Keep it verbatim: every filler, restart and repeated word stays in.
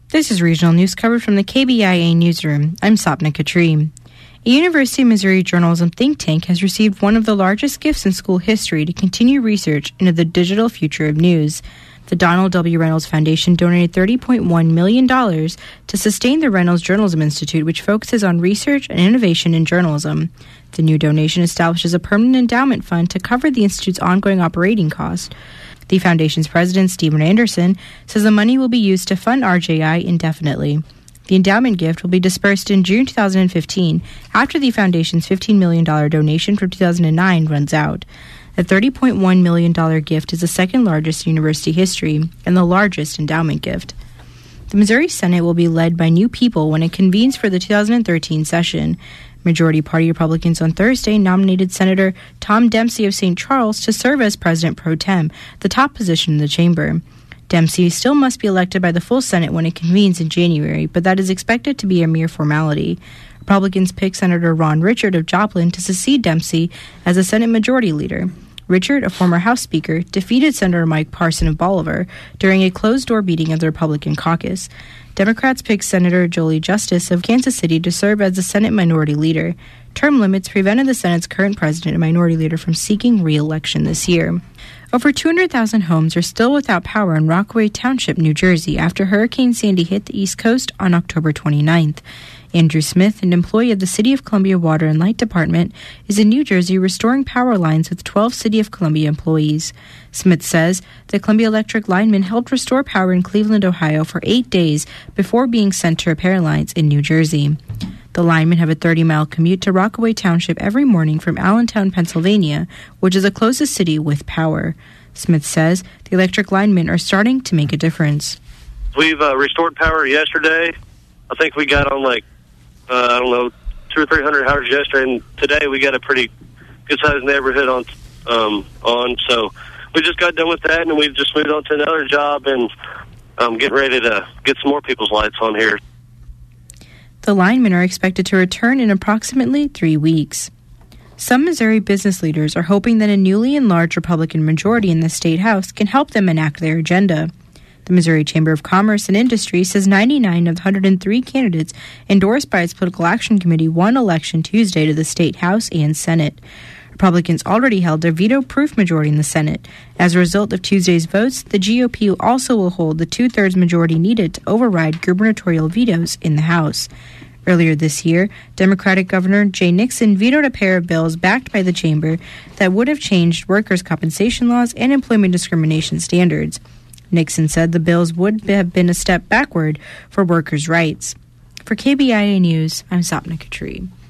This is regional news covered from the K B I A newsroom. I'm Sapna Katri. A University of Missouri journalism think tank has received one of the largest gifts in school history to continue research into the digital future of news. The Donald W. Reynolds Foundation donated thirty point one million dollars to sustain the Reynolds Journalism Institute, which focuses on research and innovation in journalism. The new donation establishes a permanent endowment fund to cover the Institute's ongoing operating costs. The Foundation's president, Stephen Anderson, says the money will be used to fund R J I indefinitely. The endowment gift will be dispersed in June twenty fifteen, after the Foundation's fifteen million dollars donation from two thousand nine runs out. The thirty point one million dollars gift is the second largest in university history and the largest endowment gift. The Missouri Senate will be led by new people when it convenes for the two thousand thirteen session. Majority Party Republicans on Thursday nominated Senator Tom Dempsey of Saint Charles to serve as President pro tem, the top position in the chamber. Dempsey still must be elected by the full Senate when it convenes in January, but that is expected to be a mere formality. Republicans picked Senator Ron Richard of Joplin to succeed Dempsey as the Senate Majority Leader. Richard, a former House Speaker, defeated Senator Mike Parson of Bolivar during a closed-door meeting of the Republican caucus. Democrats picked Senator Jolie Justice of Kansas City to serve as the Senate Minority Leader. Term limits prevented the Senate's current president and minority leader from seeking re-election this year. Over two hundred thousand homes are still without power in Rockaway Township, New Jersey, after Hurricane Sandy hit the East Coast on October twenty-ninth. Andrew Smith, an employee of the City of Columbia Water and Light Department, is in New Jersey restoring power lines with twelve City of Columbia employees. Smith says the Columbia Electric linemen helped restore power in Cleveland, Ohio for eight days before being sent to repair lines in New Jersey. The linemen have a thirty-mile commute to Rockaway Township every morning from Allentown, Pennsylvania, which is the closest city with power. Smith says the electric linemen are starting to make a difference. We've uh, restored power yesterday. I think we got on like, uh, I don't know, two or three hundred hours yesterday, and today we got a pretty good-sized neighborhood on. Um, on. So we just got done with that, and we've just moved on to another job and um, getting ready to get some more people's lights on here. The linemen are expected to return in approximately three weeks. Some Missouri business leaders are hoping that a newly enlarged Republican majority in the State House can help them enact their agenda. The Missouri Chamber of Commerce and Industry says ninety-nine of the one hundred three candidates endorsed by its Political Action Committee won election Tuesday to the State House and Senate. Republicans already held their veto-proof majority in the Senate. As a result of Tuesday's votes, the G O P also will hold the two-thirds majority needed to override gubernatorial vetoes in the House. Earlier this year, Democratic Governor Jay Nixon vetoed a pair of bills backed by the chamber that would have changed workers' compensation laws and employment discrimination standards. Nixon said the bills would have been a step backward for workers' rights. For K B I A News, I'm Sapna Katri.